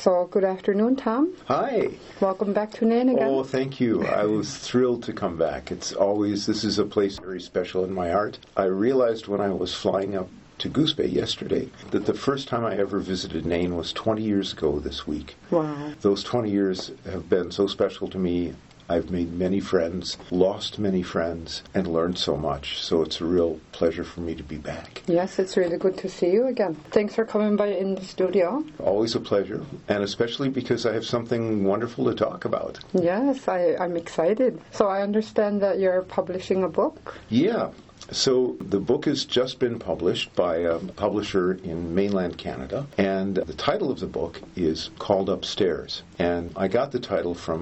So, good afternoon, Tom. Hi. Welcome back to Nain again. Oh, thank you. I was thrilled to come back. This is a place very special in my heart. I realized when I was flying up to Goose Bay yesterday that the first time I ever visited Nain was 20 years ago this week. Wow. Those 20 years have been so special to me. I've made many friends, lost many friends, and learned so much. So it's a real pleasure for me to be back. Yes, it's really good to see you again. Thanks for coming by in the studio. Always a pleasure, and especially because I have something wonderful to talk about. Yes, I'm excited. So I understand that you're publishing a book? Yeah. So the book has just been published by a publisher in mainland Canada, and the title of the book is Called Upstairs. And I got the title from